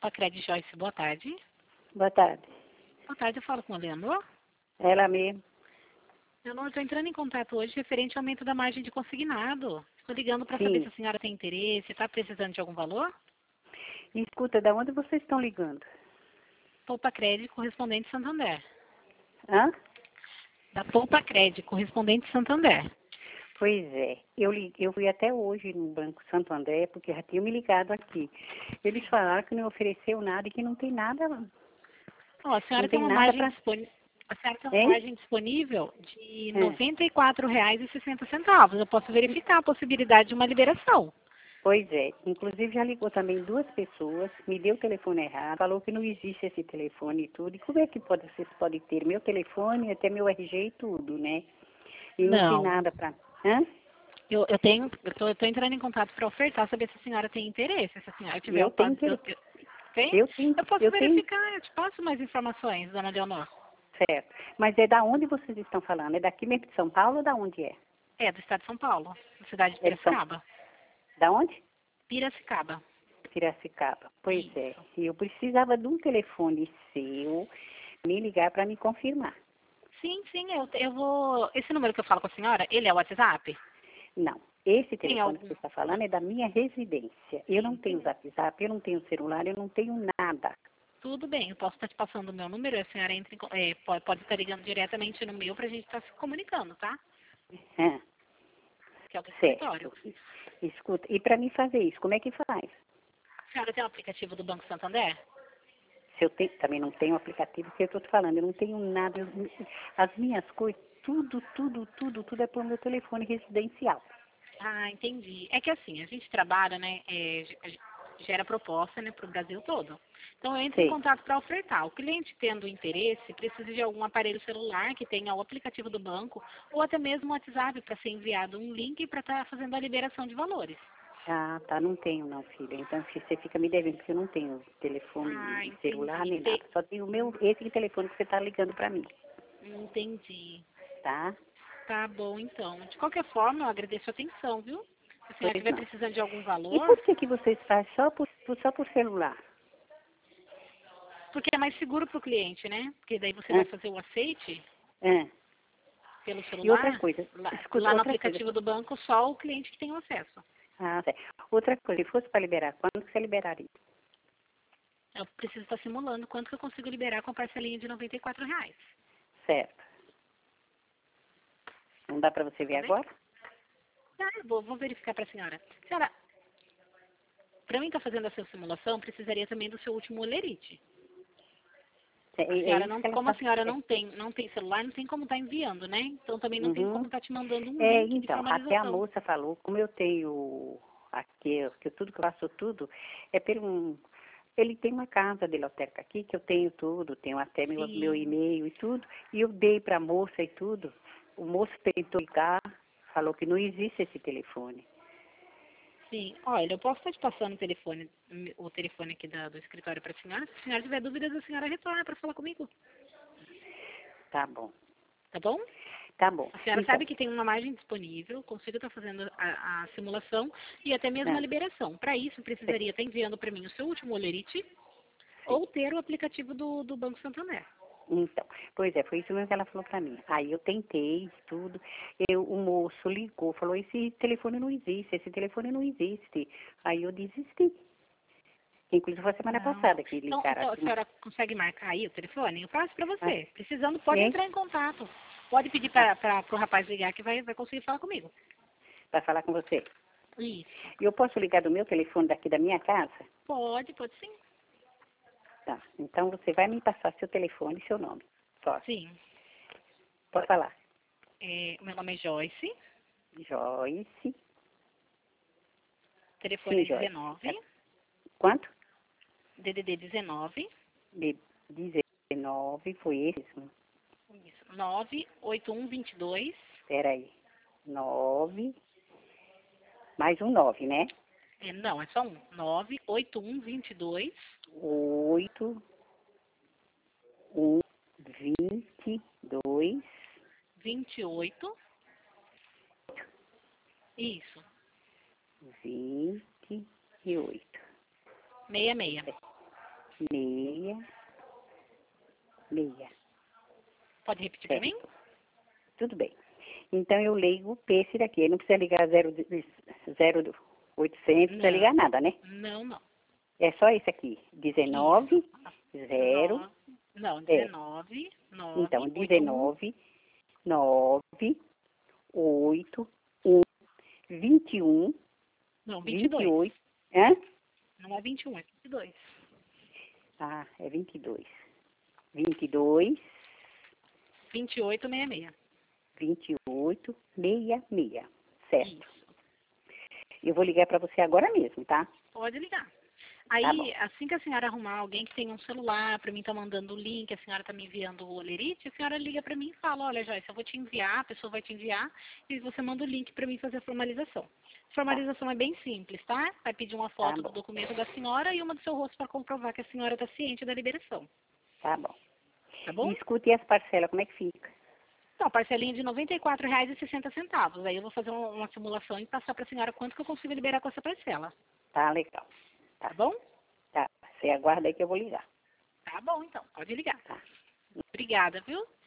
Pacred Joyce, boa tarde. Boa tarde. Boa tarde, eu falo com a Leonor. Ela mesmo. Leonor, estou entrando em contato hoje referente ao aumento da margem de consignado. Estou ligando para Sim. saber se a senhora tem interesse, está precisando de algum valor? Escuta, da onde vocês estão ligando? Poupa Crédito, correspondente Santander. Hã? Da Poupa Crédito, correspondente Santander. Pois é. Eu fui até hoje no Banco Santo André, porque já tinham me ligado aqui. Eles falaram que não ofereceu nada e que não tem nada. Ó, a senhora Não tem tem uma nada margem pra... disponível. A senhora tem uma Hein? margem disponível de R$ É. 94,60. Eu posso verificar a possibilidade de uma liberação. Pois é. Inclusive já ligou também duas pessoas, me deu o telefone errado, falou que não existe esse telefone e tudo. E como é que vocês podem ter meu telefone, até meu RG e tudo, né? E não tem Não. nada pra... Hã? Eu tô entrando em contato para ofertar, saber se a senhora tem interesse. Se a senhora tiver Eu o tenho quadro, interesse. tem? Eu tenho, Eu posso eu tenho, verificar, eu te passo mais informações, dona Leonor. certo. Mas é da onde vocês estão falando? É daqui mesmo de São Paulo ou da onde é? É, do estado de São Paulo, na cidade de É de São, Piracicaba. da onde? Piracicaba. Piracicaba. Pois é. Isso. E eu precisava de um telefone seu, me ligar para me confirmar. Sim, eu vou... Esse número que eu falo com a senhora, ele é o WhatsApp? Não. Esse Tem telefone que algum... você está falando é da minha residência. Eu não tenho Entendi. WhatsApp, eu não tenho celular, eu não tenho nada. Tudo bem, eu posso estar te passando o meu número, a senhora entra pode estar ligando diretamente no meu para a gente estar se comunicando, tá? Hã? Que é o do escritório. Certo. Escuta, e para mim fazer isso, como é que faz? A senhora tem o aplicativo do Banco Santander? Se eu tenho, também não tenho aplicativo, que eu estou te falando, eu não tenho nada. As minhas coisas, tudo é por meu telefone residencial. Ah, entendi. É que assim, a gente trabalha, né, gera proposta, né, para o Brasil todo. Então, eu entro em Sei. contato para ofertar. O cliente tendo interesse, precisa de algum aparelho celular que tenha o aplicativo do banco ou até mesmo o WhatsApp para ser enviado um link para estar fazendo a liberação de valores. Ah, tá, não tenho não, filha. Então você fica me devendo, porque eu não tenho Ah, telefone celular entendi. nem nada. Só tenho o meu, esse telefone que você está ligando para mim, Entendi. tá? Tá bom, então. De qualquer forma, eu agradeço a atenção, viu? Se a senhora Pois estiver não. precisando de algum E valor, por que vocês fazem só por celular? porque é mais seguro para o cliente, né? Porque daí você vai Hã? fazer o aceite Hã? pelo E outra celular, coisa, escuta, lá no outra coisa. aplicativo do banco, só o cliente que tem o acesso. Ah, tá. Outra coisa, se fosse para liberar, quando que você liberaria? Eu preciso estar simulando quanto que eu consigo liberar com a parcelinha de R$ 94. Certo. Não dá para você ver Tá bem? agora? Ah, eu vou verificar para a senhora. Senhora, para mim estar fazendo essa simulação, precisaria também do seu último olerite. A É senhora isso não, que ela como a está. senhora não tem celular, não tem como estar enviando, né? Então também não tem como Uhum. estar te mandando um É, link de então, até a formalização. moça falou, como eu tenho aqui, que tudo que eu faço tudo, é pelo ele tem uma casa de lotérica aqui, que eu tenho tudo, tenho até meu Sim, e-mail e tudo, e eu dei para a moça e tudo. O moço tentou ligar, falou que não existe esse telefone. sim. Olha, eu posso estar te passando o telefone aqui do escritório para a senhora. Se a senhora tiver dúvidas, a senhora retorna para falar comigo. Tá bom, Tá bom? tá bom. A senhora Então, sabe que tem uma margem disponível, consigo estar fazendo a simulação e até mesmo a ah, liberação. Para isso, sim, precisaria estar enviando para mim o seu último olerite sim. ou ter o aplicativo do Banco Santander. Então, pois é, foi isso mesmo que ela falou para mim. Aí eu tentei tudo, o moço ligou, falou, esse telefone não existe, esse telefone não existe. Aí eu desisti. Inclusive foi a semana Não. passada que ligaram Então a aqui. senhora consegue marcar aí o telefone? Eu passo para Ah, você. Precisando, pode hein? entrar em contato. Pode pedir Ah, para o rapaz ligar que vai conseguir falar comigo. para falar com você. Isso. E eu posso ligar do meu telefone daqui da minha casa? Pode sim. Tá. Então você vai me passar seu telefone e seu nome. Pode. Sim. Pode falar. O meu nome é Joyce. Joyce. Telefone Sim, é Joyce. 19, Quanto? DDD 19, De 19, foi esse? isso, 98122, Espera aí. 9, mais um 9, né? não, é só um, 98122 8, 1, 22, 28, isso, 28. 66. Pode repetir para mim? Tudo bem. Então eu ligo esse daqui. Não precisa ligar 0800, não precisa ligar nada, né? Não. É só esse aqui. 19 Isso. 0. Não, 19 9. Então, 19 9 8 1 21. Não, 22. 28. Hã? Não é 21, é 22. Ah, é 22. 22 2866. 28 66. Certo. Isso. Eu vou ligar para você agora mesmo, tá? Pode ligar. Tá Aí, bom. assim que a senhora arrumar alguém que tenha um celular, para mim tá mandando o link, a senhora tá me enviando o olerite, a senhora liga para mim e fala, olha, Joyce, eu vou te enviar, a pessoa vai te enviar, e você manda o link para mim fazer a formalização. A formalização é bem simples, tá? Vai pedir uma foto do documento da senhora e uma do seu rosto para comprovar que a senhora está ciente da liberação. Tá bom. Tá bom? E escute as parcelas, como é que fica? Então, parcelinha de R$ 94,60. Aí eu vou fazer uma simulação e passar para a senhora quanto que eu consigo liberar com essa parcela. Tá legal. Tá bom? Tá. Você aguarda aí que eu vou ligar. Tá bom, então. Pode ligar. Tá. Obrigada, viu?